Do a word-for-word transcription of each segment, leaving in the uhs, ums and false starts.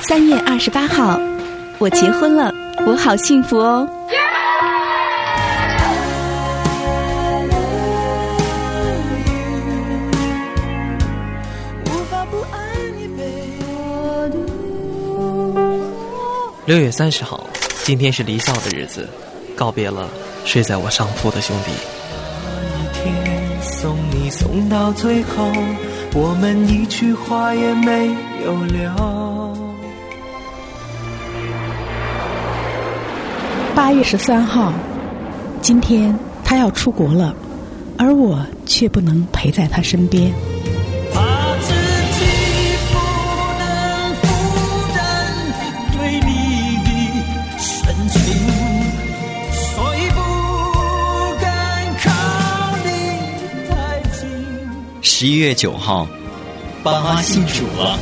三月二十八号，我结婚了，我好幸福哦。 六月三十号，今天是离校的日子，告别了睡在我上铺的兄弟。 一天送你送到最后，我们一句话也没有聊。 八月十三号，今天他要出国了，而我却不能陪在他身边。 十一月九号，爸妈信主了。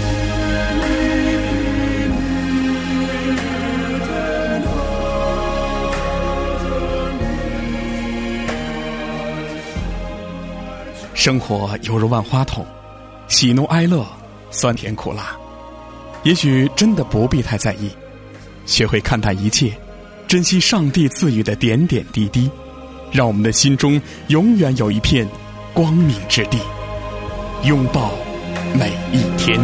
生活犹如万花筒，喜怒哀乐，酸甜苦辣。也许真的不必太在意，学会看淡一切，珍惜上帝赐予的点点滴滴，让我们的心中永远有一片光明之地，拥抱每一天。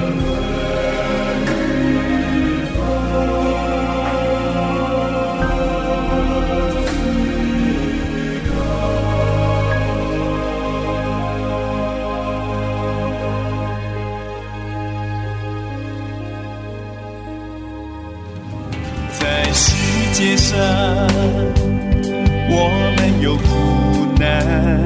在世界上，我们有苦难，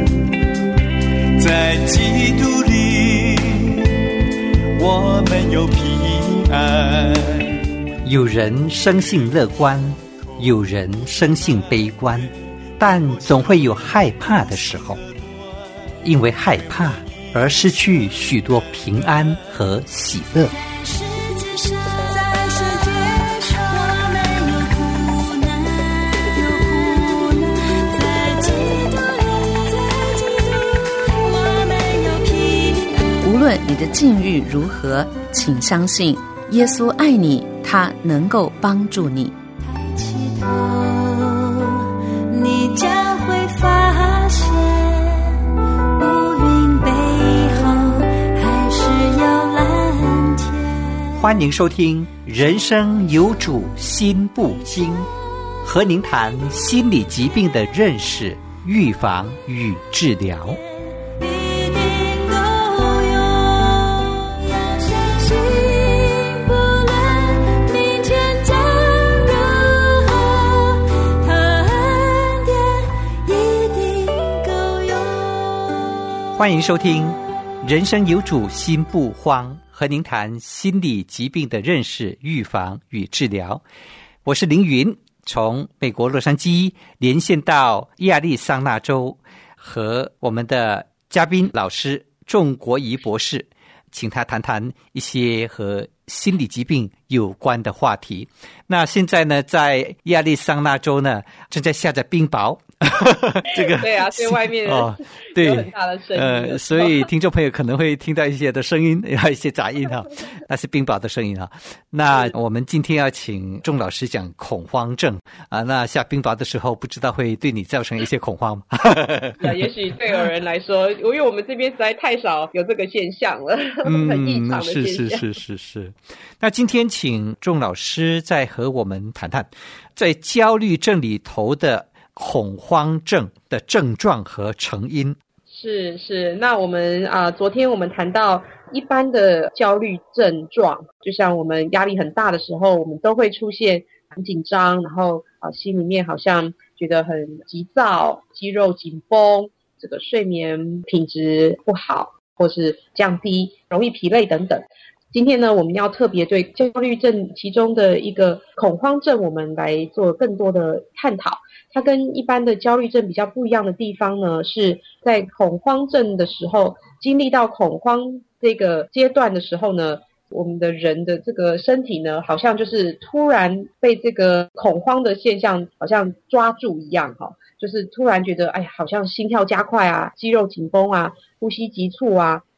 在基督里，我们有平安。 有人生性乐观，有人生性悲观，但总会有害怕的时候，因为害怕而失去许多平安和喜乐。 无论你的境遇如何，请相信耶稣爱你，他能够帮助你。 抬起头，你将会发现乌云背后还是有蓝天。 欢迎收听人生有主心不惊，和您谈心理疾病的认识、预防与治疗。欢迎收听人生有主心不慌，和您谈心理疾病的认识、预防与治疗。我是凌云，从美国洛杉矶连线到亚利桑那州，和我们的嘉宾老师仲国仪博士，请他谈谈一些和心理疾病有关的话题。那现在呢，在亚利桑那州呢，正在下着冰雹。这个对啊，所以外面哦，对， 有很大的声音的， 呃，所以听众朋友可能会听到一些的声音，有一些杂音哈，那是冰雹的声音哈。那我们今天要请仲老师讲恐慌症啊，那下冰雹的时候，不知道会对你造成一些恐慌吗？ 也许对有人来说，因为我们这边实在太少有这个现象了，嗯、很异常的现象。 是是是是是。那今天请仲老师再和我们谈谈，在焦虑症里头的恐慌症的症状和成因。 是是，那我们啊、呃，昨天我们谈到一般的焦虑症状，就像我们压力很大的时候，我们都会出现很紧张，然后啊、呃、心里面好像觉得很急躁，肌肉紧绷，这个睡眠品质不好，或是降低，容易疲累等等。今天呢，我们要特别对焦虑症其中的一个恐慌症，我们来做更多的探讨。它跟一般的焦虑症比较不一样的地方呢，是在恐慌症的时候，经历到恐慌这个阶段的时候呢，我们的人的这个身体呢，好像就是突然被这个恐慌的现象好像抓住一样哈，就是突然觉得哎呀，好像心跳加快啊，肌肉紧绷啊，呼吸急促啊，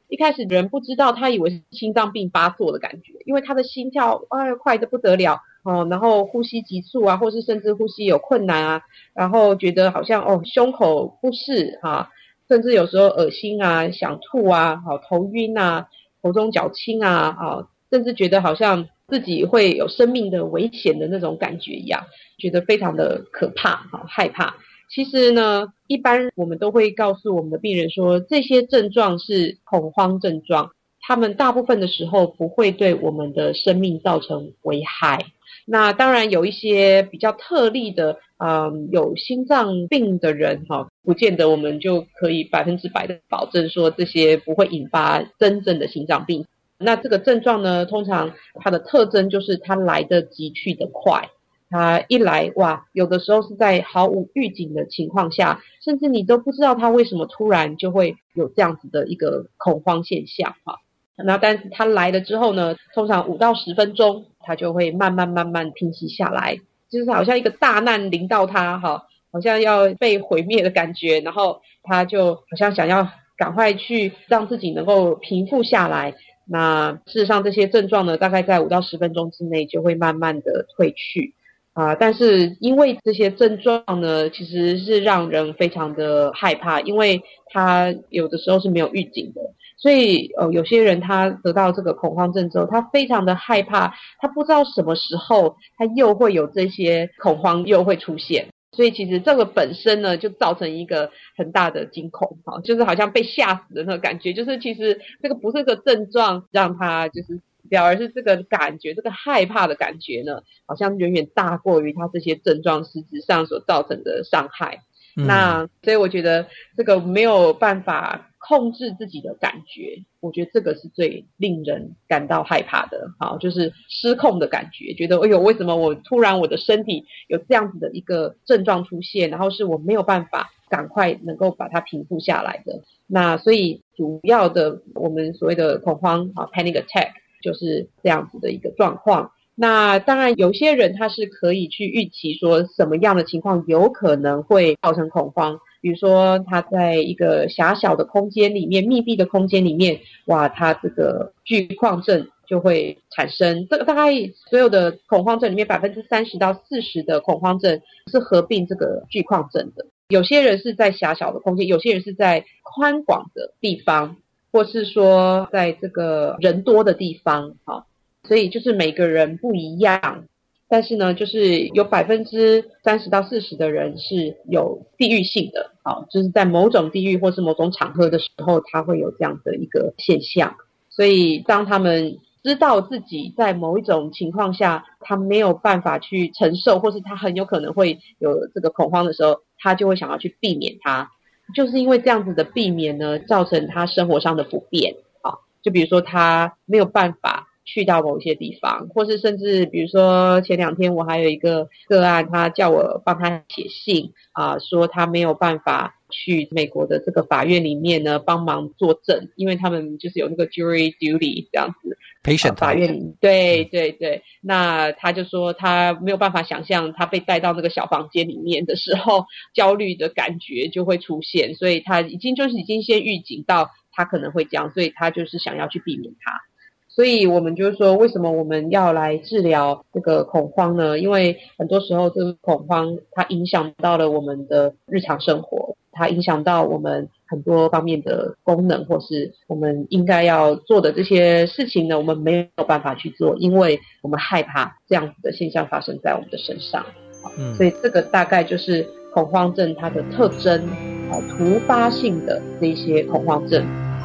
一开始人不知道，他以为是心脏病发作的感觉，因为他的心跳哎快得不得了哦，然后呼吸急促啊，或是甚至呼吸有困难啊，然后觉得好像哦胸口不适啊，甚至有时候恶心啊、想吐啊、好头晕啊、头重脚轻啊，啊，甚至觉得好像自己会有生命的危险的那种感觉一样，觉得非常的可怕、好害怕。其实呢，一般我们都会告诉我们的病人说，这些症状是恐慌症状，他们大部分的时候不会对我们的生命造成危害。那当然有一些比较特例的嗯，有心脏病的人哈，不见得我们就可以百分之百的保证说这些不会引发真正的心脏病。那这个症状呢，通常它的特征就是它来得急去得快，它一来哇，有的时候是在毫无预警的情况下，甚至你都不知道它为什么突然就会有这样子的一个恐慌现象哈。那但是它来了之后呢，通常五到十分钟它就会慢慢慢慢平息下来，就是好像一个大难临到他哈，好像要被毁灭的感觉，然后他就好像想要赶快去让自己能够平复下来。那事实上这些症状呢，大概在五到十分钟之内就会慢慢的退去啊、呃，但是因为这些症状呢，其实是让人非常的害怕，因为他有的时候是没有预警的。所以呃，有些人他得到这个恐慌症之后，他非常的害怕，他不知道什么时候他又会有这些恐慌又会出现。所以其实这个本身呢，就造成一个很大的惊恐哈，就是好像被吓死的那个感觉，就是其实这个不是个症状让他就是死掉，而是这个感觉，这个害怕的感觉呢，好像远远大过于他这些症状实质上所造成的伤害。嗯、那所以我觉得这个没有办法控制自己的感觉，我觉得这个是最令人感到害怕的，好，就是失控的感觉，觉得哎呦，为什么我突然我的身体有这样子的一个症状出现，然后是我没有办法赶快能够把它平复下来的。那所以主要的我们所谓的恐慌啊 panic attack 就是这样子的一个状况。那当然有些人他是可以去预期说什么样的情况有可能会造成恐慌，比如说他在一个狭小的空间里面，密闭的空间里面，哇，他这个惧旷症就会产生。这个大概所有的恐慌症里面 百分之三十到四十 的恐慌症是合并这个惧旷症的。有些人是在狭小的空间，有些人是在宽广的地方，或是说在这个人多的地方，好，所以就是每个人不一样。但是呢，就是有 百分之三十到四十 的人是有地域性的，好，就是在某种地域或是某种场合的时候，他会有这样的一个现象。所以当他们知道自己在某一种情况下，他没有办法去承受，或是他很有可能会有这个恐慌的时候，他就会想要去避免它。就是因为这样子的避免呢，造成他生活上的不便，好，就比如说他没有办法去到某些地方，或是甚至比如说前两天我还有一个个案，他叫我帮他写信啊、呃，说他没有办法去美国的这个法院里面呢帮忙作证，因为他们就是有那个 jury duty 这样子， 陪审法院里，对对对，那他就说他没有办法想象他被带到那个小房间里面的时候，焦虑的感觉就会出现，所以他已经就是已经先预警到他可能会这样，所以他就是想要去避免它。所以我们就是说，为什么我们要来治疗这个恐慌呢？因为很多时候这个恐慌它影响到了我们的日常生活，它影响到我们很多方面的功能，或是我们应该要做的这些事情呢，我们没有办法去做，因为我们害怕这样子的现象发生在我们的身上。嗯，所以这个大概就是恐慌症它的特征，啊，突发性的这一些恐慌症。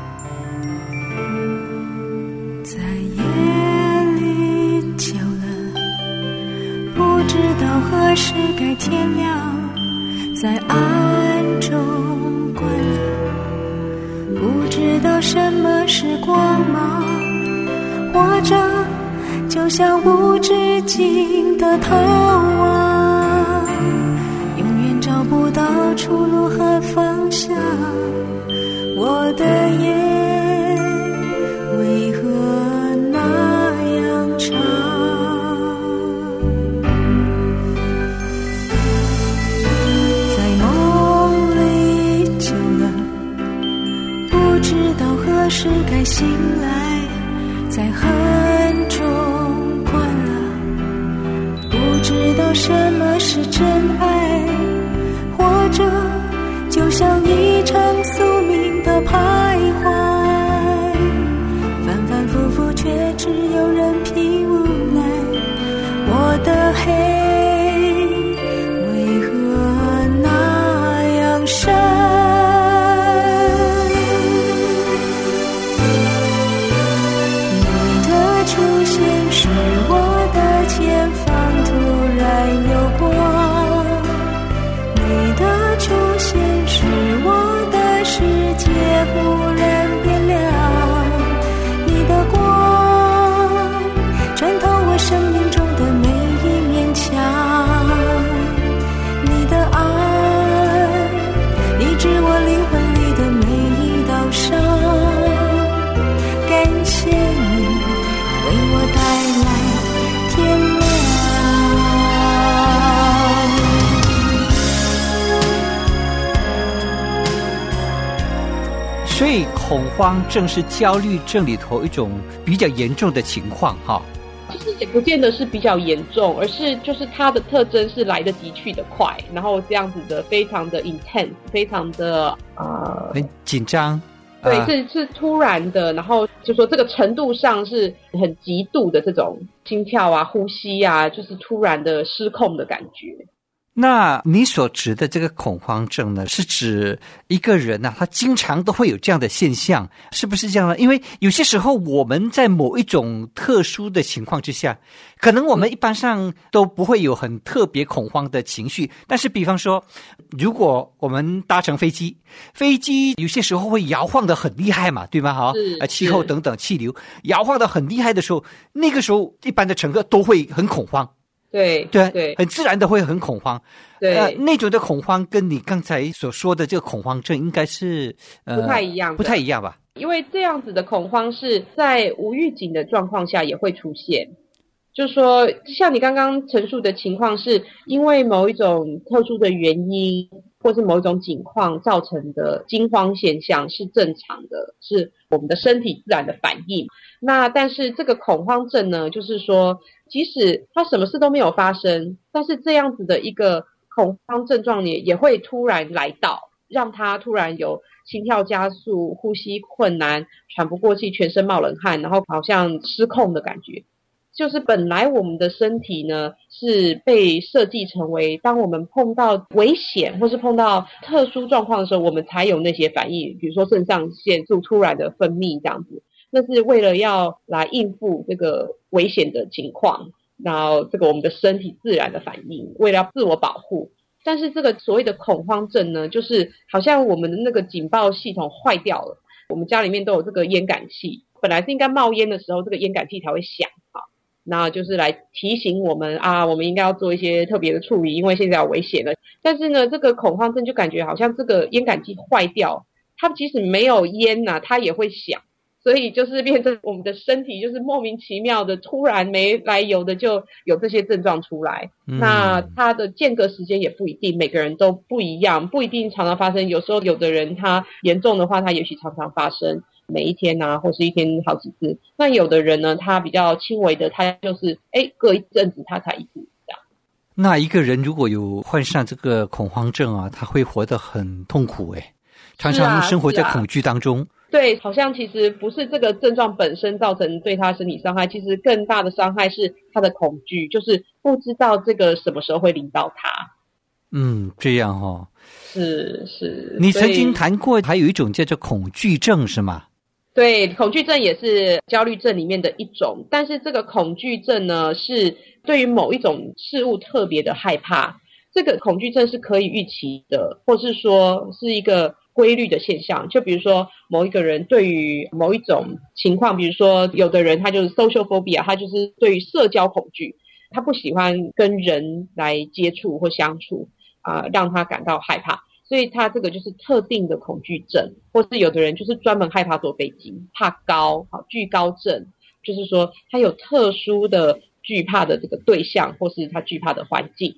在夜里久了，不知道何时该天亮，在暗中关了，不知道什么是光芒，活着就像无止境的逃亡，永远找不到出路和方向，我的夜为何那样长？在梦里久了，不知道何时该有什么是真爱，或者就像一场宿命的徘徊，反反复复却只有任凭无奈。我的黑为何那样深？你的出现使我的前方突然有光，你的出现使我的世界忽然变亮，你的光穿透我生命中的每一面墙，你的爱医治我灵魂里的每一道伤，感谢你为我带来天亮。 所以恐慌症是焦虑症里头一种比较严重的情况哈。 其实也不见得是比较严重，而是就是它的特征是来得及去得快，然后这样子的非常的 intense， 非常的呃很紧张。 对， 呃、 是是突然的，然后就说这个程度上是很极度的这种心跳啊、呼吸啊，就是突然的失控的感觉。 那你所指的这个恐慌症呢，是指一个人啊，他经常都会有这样的现象，是不是这样呢？因为有些时候我们在某一种特殊的情况之下，可能我们一般上都不会有很特别恐慌的情绪，但是比方说，如果我们搭乘飞机，飞机有些时候会摇晃得很厉害嘛，对吗？哈，呃，气候等等气流摇晃得很厉害的时候，那个时候一般的乘客都会很恐慌。 对对对， 很自然的会很恐慌。 对， 呃，那种的恐慌跟你刚才所说的这个恐慌症应该是、呃、 不太一样的， 不太一样吧？ 因为这样子的恐慌是在无预警的状况下也会出现。就是说，像你刚刚陈述的情况，是因为某一种特殊的原因，或是某一种情况造成的惊慌现象是正常的，是我们的身体自然的反应。那但是这个恐慌症呢，就是说，即使他什么事都没有发生，但是这样子的一个恐慌症状也也会突然来到，让他突然有心跳加速、呼吸困难、喘不过气、全身冒冷汗，然后好像失控的感觉。就是本来我们的身体呢是被设计成为当我们碰到危险或是碰到特殊状况的时候，我们才有那些反应，比如说肾上腺素突然的分泌这样子，那是为了要来应付这个危险的情况，然后这个我们的身体自然的反应，为了要自我保护。但是这个所谓的恐慌症呢，就是好像我们的那个警报系统坏掉了，我们家里面都有这个烟感器，本来是应该冒烟的时候，这个烟感器才会响啊，那就是来提醒我们啊，我们应该要做一些特别的处理，因为现在有危险了。但是呢，这个恐慌症就感觉好像这个烟感器坏掉，它即使没有烟啊，它也会响，所以就是变成我们的身体就是莫名其妙的突然没来由的就有这些症状出来、嗯、那它的间隔时间也不一定，每个人都不一样，不一定常常发生，有时候有的人他严重的话，他也许常常发生每一天啊，或是一天好几次。那有的人呢，他比较轻微的，他就是哎隔一阵子他才一次这样。 那一个人如果有患上这个恐慌症啊，他会活得很痛苦诶，常常生活在恐惧当中。 对，好像其实不是这个症状本身造成对他身体伤害，其实更大的伤害是他的恐惧，就是不知道这个什么时候会临到他。 嗯，这样哦。 是是。 你曾经谈过还有一种叫做恐惧症是吗？ 对，恐惧症也是焦虑症里面的一种，但是这个恐惧症呢，是对于某一种事物特别的害怕。这个恐惧症是可以预期的，或是说是一个规律的现象。就比如说某一个人对于某一种情况，比如说有的人他就是 social phobia， 他就是对于社交恐惧，他不喜欢跟人来接触或相处啊、呃，让他感到害怕。所以他这个就是特定的恐惧症，或是有的人就是专门害怕坐飞机，怕高，好，惧高症，就是说他有特殊的惧怕的这个对象，或是他惧怕的环境。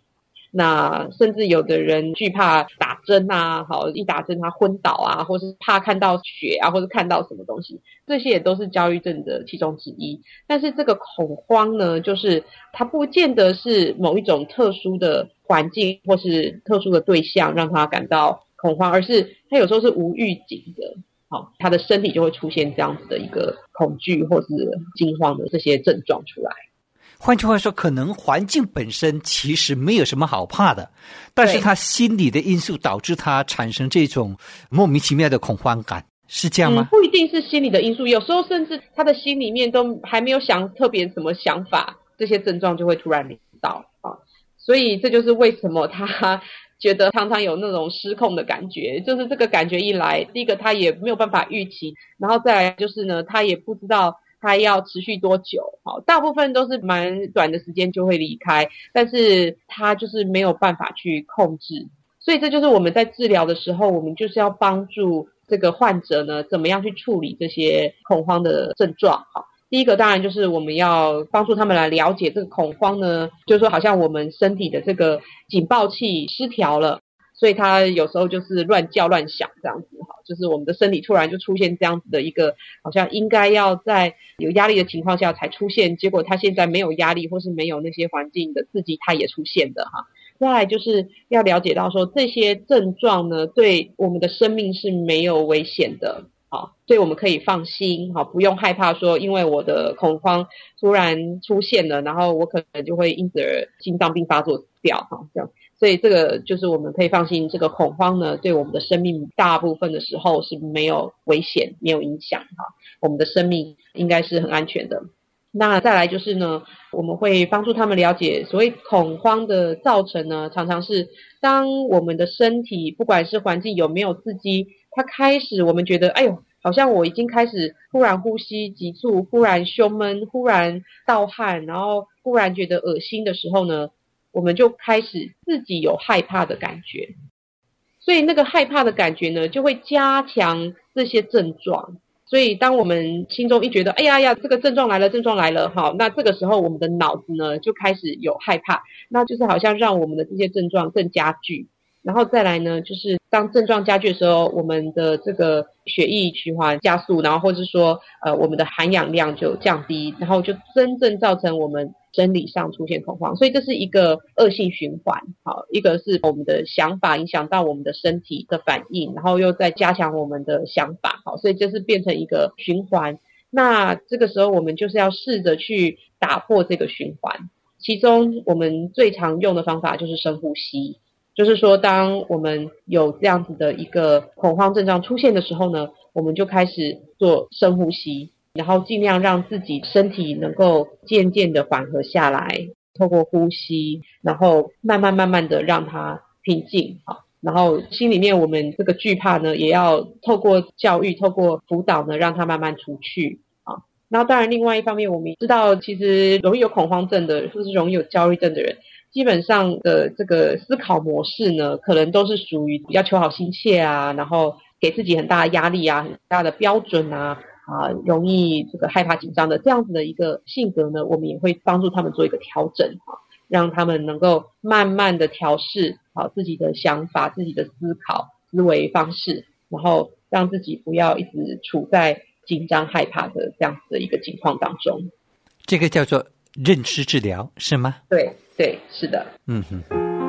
那甚至有的人惧怕打针啊，好，一打针他昏倒啊，或是怕看到血啊，或是看到什么东西，这些也都是焦虑症的其中之一。但是这个恐慌呢，就是它不见得是某一种特殊的环境或是特殊的对象让他感到恐慌，而是他有时候是无预警的，好，他的身体就会出现这样子的一个恐惧或是惊慌的这些症状出来。 换句话说，可能环境本身其实没有什么好怕的，但是他心理的因素导致他产生这种莫名其妙的恐慌感，是这样吗？ 嗯，不一定是心理的因素，有时候甚至他的心里面都还没有想特别什么想法，这些症状就会突然临到啊。所以这就是为什么他觉得常常有那种失控的感觉，就是这个感觉一来，第一个他也没有办法预期，然后再来就是呢，他也不知道它要持续多久，好，大部分都是蛮短的时间就会离开，但是它就是没有办法去控制，所以这就是我们在治疗的时候，我们就是要帮助这个患者呢，怎么样去处理这些恐慌的症状。好，第一个当然就是我们要帮助他们来了解这个恐慌呢，就是说好像我们身体的这个警报器失调了，所以他有时候就是乱叫乱响这样子，好，就是我们的身体突然就出现这样子的一个好像应该要在有压力的情况下才出现，结果他现在没有压力或是没有那些环境的刺激他也出现的哈。再来就是要了解到说这些症状呢对我们的生命是没有危险的，好，所以我们可以放心，好，不用害怕说因为我的恐慌突然出现了，然后我可能就会因此而心脏病发作掉，好，这样。所以这个就是我们可以放心，这个恐慌呢对我们的生命大部分的时候是没有危险没有影响，我们的生命应该是很安全的。那再来就是呢，我们会帮助他们了解所谓恐慌的造成呢，常常是当我们的身体不管是环境有没有刺激，它开始我们觉得哎呦好像我已经开始忽然呼吸急促，忽然胸闷，忽然盗汗，然后忽然觉得恶心的时候呢，我们就开始自己有害怕的感觉，所以那个害怕的感觉呢就会加强这些症状。所以当我们心中一觉得哎呀呀这个症状来了症状来了，好，那这个时候我们的脑子呢就开始有害怕，那就是好像让我们的这些症状更加剧。然后再来呢，就是当症状加剧的时候，我们的这个血液循环加速，然后或者说呃我们的含氧量就降低，然后就真正造成我们生理上出现恐慌。所以这是一个恶性循环，好，一个是我们的想法影响到我们的身体的反应，然后又再加强我们的想法，好，所以这是变成一个循环。那这个时候我们就是要试着去打破这个循环，其中我们最常用的方法就是深呼吸。就是说当我们有这样子的一个恐慌症状出现的时候呢，我们就开始做深呼吸，然后尽量让自己身体能够渐渐的缓和下来，透过呼吸，然后慢慢慢慢的让它平静，好，然后心里面我们这个惧怕呢也要透过教育透过辅导呢让它慢慢除去，好，然后当然另外一方面我们知道其实容易有恐慌症的或是容易有焦虑症的人，基本上的这个思考模式呢可能都是属于比较求好心切啊，然后给自己很大的压力啊，很大的标准啊，啊，容易这个害怕紧张的这样子的一个性格呢，我们也会帮助他们做一个调整，让他们能够慢慢的调试好自己的想法，自己的思考思维方式，然后让自己不要一直处在紧张害怕的这样子的一个情况当中。 这个叫做认知治疗是吗？ 对对，是的。 嗯哼。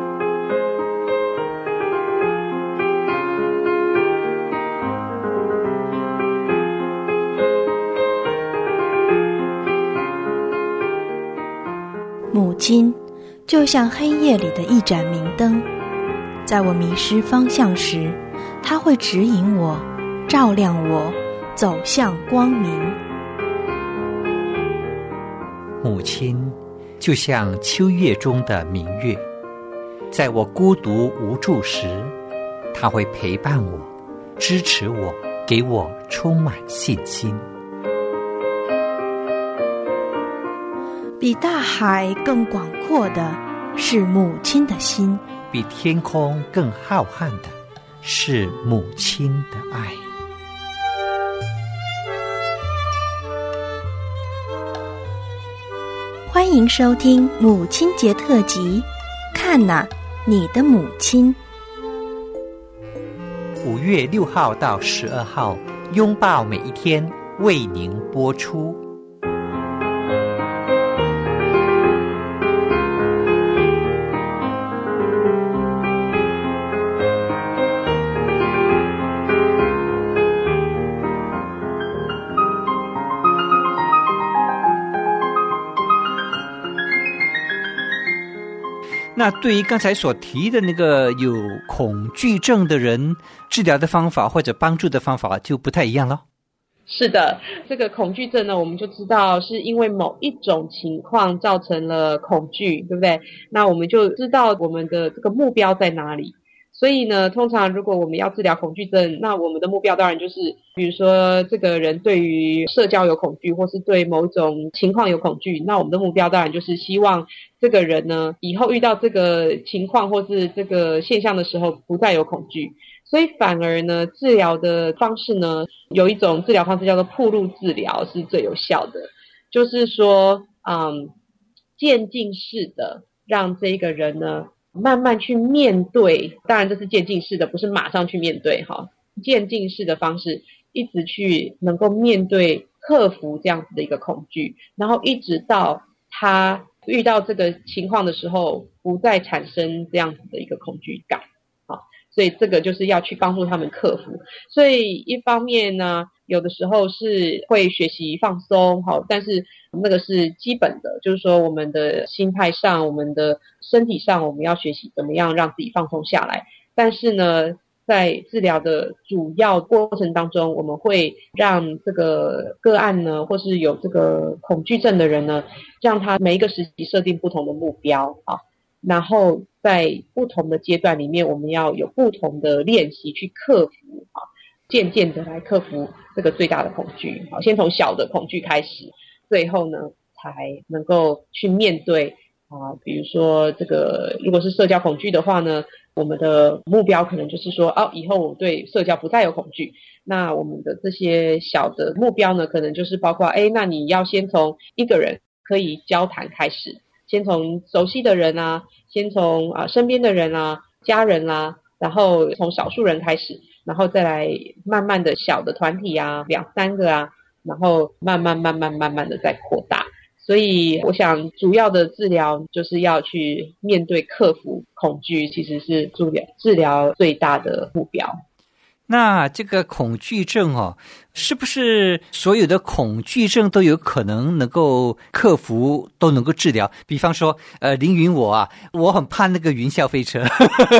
母亲就像黑夜里的一盏明灯，在我迷失方向时，她会指引我，照亮我，走向光明。 母亲就像秋月中的明月，在我孤独无助时，她会陪伴我，支持我，给我充满信心。 比大海更广阔的是母亲的心， 比天空更浩瀚的是母亲的爱。 欢迎收听母亲节特辑，看哪， 你的母亲。 五月六号到十二号，拥抱每一天为您播出。那对于刚才所提的那个有恐惧症的人，治疗的方法或者帮助的方法就不太一样了。 是的，这个恐惧症呢，我们就知道是因为某一种情况造成了恐惧，对不对？那我们就知道我们的这个目标在哪里。所以呢，通常如果我们要治疗恐惧症，那我们的目标当然就是，比如说这个人对于社交有恐惧，或是对某种情况有恐惧，那我们的目标当然就是希望这个人呢，以后遇到这个情况或是这个现象的时候不再有恐惧。所以反而呢，治疗的方式呢，有一种治疗方式叫做暴露治疗是最有效的，就是说嗯，渐进式的让这个人呢慢慢去面对，当然这是渐进式的，不是马上去面对哈。渐进式的方式，一直去能够面对、克服这样子的一个恐惧，然后一直到他遇到这个情况的时候，不再产生这样子的一个恐惧感。好，所以这个就是要去帮助他们克服。所以一方面呢，有的时候是会学习放松，好，但是那个是基本的，就是说我们的心态上，我们的身体上，我们要学习怎么样让自己放松下来。但是呢，在治疗的主要过程当中，我们会让这个个案呢，或是有这个恐惧症的人呢，让他每一个时期设定不同的目标啊，然后在不同的阶段里面，我们要有不同的练习去克服啊，渐渐的来克服这个最大的恐惧。好，先从小的恐惧开始，最后呢才能够去面对啊，比如说这个如果是社交恐惧的话呢，我们的目标可能就是说哦，以后我对社交不再有恐惧。那我们的这些小的目标呢，可能就是包括诶，那你要先从一个人可以交谈开始，先从熟悉的人啊，先从啊身边的人啊，家人啦、啊，然后从少数人开始，然后再来慢慢的小的团体啊，两三个啊，然后慢慢慢慢慢慢的再扩大。所以我想主要的治疗就是要去面对克服恐惧，其实是治疗治疗最大的目标。 那这个恐惧症哦，是不是所有的恐惧症都有可能能够克服，都能够治疗？比方说呃，凌云我啊，我很怕那个云霄飞车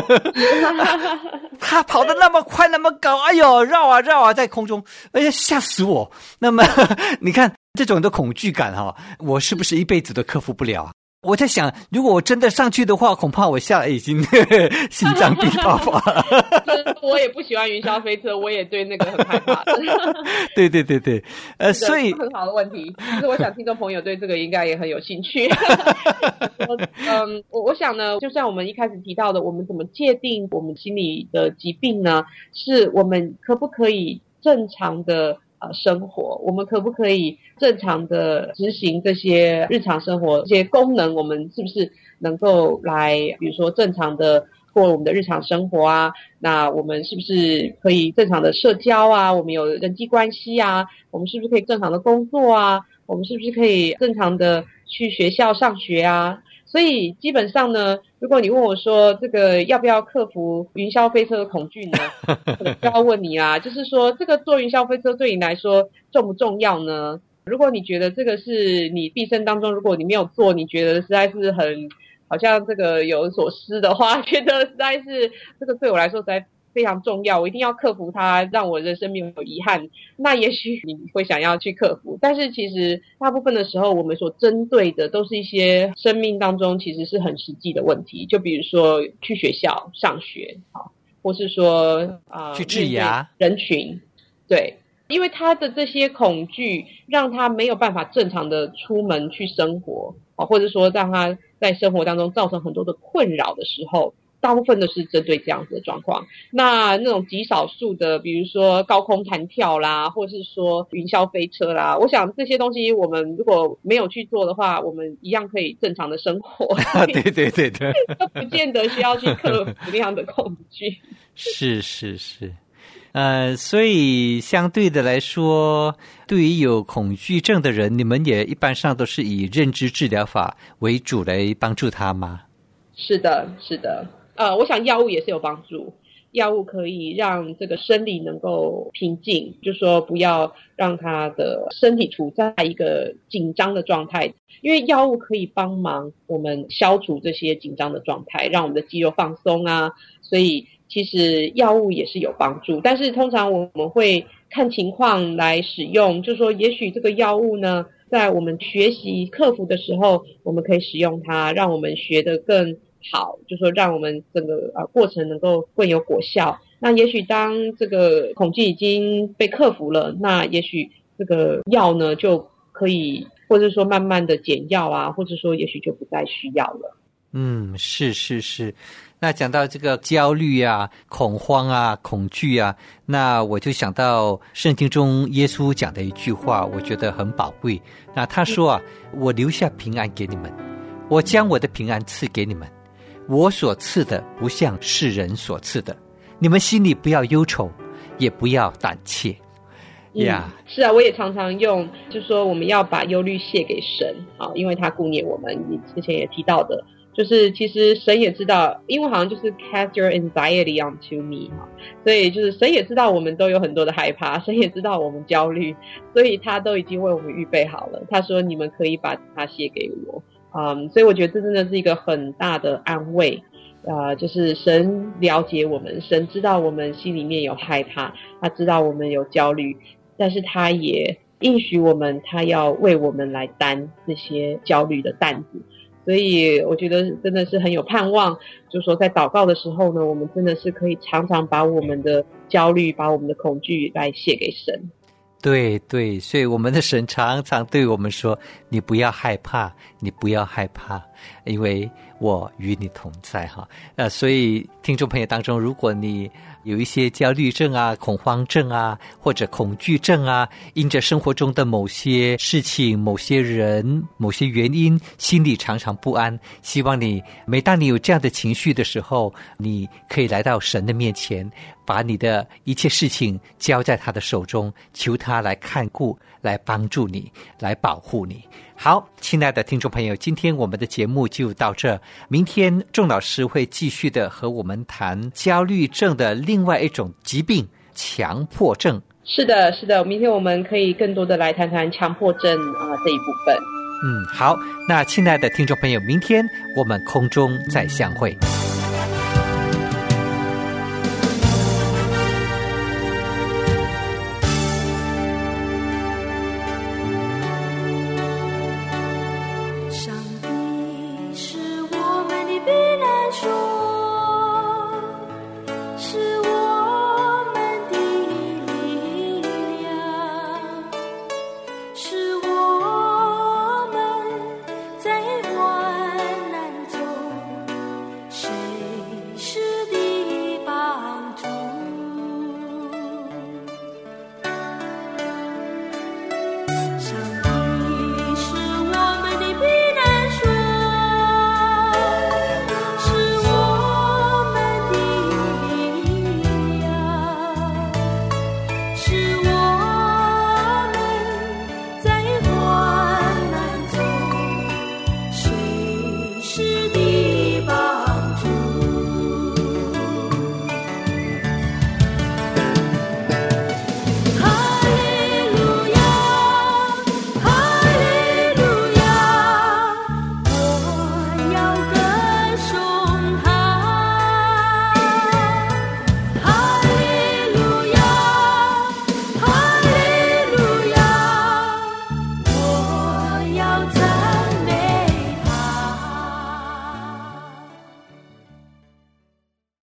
他跑得那么快那么高，哎呦绕啊绕啊在空中，哎呀吓死我。那么你看这种的恐惧感哈、哦，我是不是一辈子都克服不了啊？我在想，如果我真的上去的话，恐怕我下来已经心脏病爆发了。 我也不喜欢云霄飞车，我也对那个很害怕的。 对对对对，呃，所以很好的问题，其实我想听众朋友对这个应该也很有兴趣。嗯，我我想呢，就像我们一开始提到的，我们怎么界定我们心理的疾病呢？是我们可不可以正常的呃，生活，我们可不可以正常的执行这些日常生活这些功能？我们是不是能够来，比如说正常的过我们的日常生活啊？那我们是不是可以正常的社交啊？我们有人际关系啊？我们是不是可以正常的工作啊？我们是不是可以正常的去学校上学啊？所以基本上呢，如果你问我说这个要不要克服云霄飞车的恐惧呢，我就要问你啦，就是说这个坐云霄飞车对你来说重不重要呢？如果你觉得这个是你毕生当中，如果你没有做，你觉得实在是很好像这个有所失的话，觉得实在是这个对我来说实在非常重要，我一定要克服它，让我人生没有遗憾，那也许你会想要去克服。但是其实大部分的时候，我们所针对的都是一些生命当中其实是很实际的问题，就比如说去学校上学，好，或是说啊、呃、 去治牙人群，对，因为他的这些恐惧让他没有办法正常的出门去生活，或者说让他在生活当中造成很多的困扰的时候， 大部分都是针对这样子的状况。那那种极少数的，比如说高空弹跳啦，或是说云霄飞车啦，我想这些东西我们如果没有去做的话，我们一样可以正常的生活。 对对对对， 都不见得需要去克服那样的恐惧。 是是是。呃，所以相对的来说，对于有恐惧症的人，你们也一般上都是以认知治疗法为主来帮助他吗？ 是的，是的。呃，我想药物也是有帮助，药物可以让这个生理能够平静，就说不要让他的身体处在一个紧张的状态，因为药物可以帮忙我们消除这些紧张的状态，让我们的肌肉放松啊，所以其实药物也是有帮助，但是通常我们会看情况来使用，就是说也许这个药物呢，在我们学习克服的时候，我们可以使用它，让我们学得更好，就是说让我们整个呃过程能够更有果效。那也许当这个恐惧已经被克服了，那也许这个药呢就可以，或者说慢慢的减药啊，或者说也许就不再需要了。 嗯，是是是。那讲到这个焦虑啊、恐慌啊、恐惧啊，那我就想到圣经中耶稣讲的一句话，我觉得很宝贵。那他说啊，我留下平安给你们，我将我的平安赐给你们，我所赐的不像世人所赐的，你们心里不要忧愁，也不要胆怯。呀、 嗯，是啊，我也常常用，就说我们要把忧虑卸给神啊，因为他顾念我们。你之前也提到的，就是其实神也知道，因为好像就是 cast your anxiety onto me 哈，所以就是神也知道我们都有很多的害怕，神也知道我们焦虑，所以他都已经为我们预备好了。他说你们可以把它卸给我，嗯，所以我觉得这真的是一个很大的安慰。呃，就是神了解我们，神知道我们心里面有害怕，他知道我们有焦虑，但是他也应许我们，他要为我们来担这些焦虑的担子。所以我觉得真的是很有盼望，就是说在祷告的时候呢，我们真的是可以常常把我们的焦虑，把我们的恐惧来写给神。 对对，所以我们的神常常对我们说，你不要害怕，你不要害怕，因为我与你同在哈。呃，所以听众朋友当中，如果你有一些焦虑症啊、恐慌症啊，或者恐惧症啊，因着生活中的某些事情、某些人、某些原因，心里常常不安，希望你每当你有这样的情绪的时候，你可以来到神的面前，把你的一切事情交在他的手中，求他来看顾，来帮助你，来保护你。好，亲爱的听众朋友，今天我们的节目就到这，明天仲老师会继续的和我们谈焦虑症的另外一种疾病——强迫症。 是的，是的，明天我们可以更多的来谈谈强迫症啊、呃、这一部分。 嗯，好，那亲爱的听众朋友，明天我们空中再相会。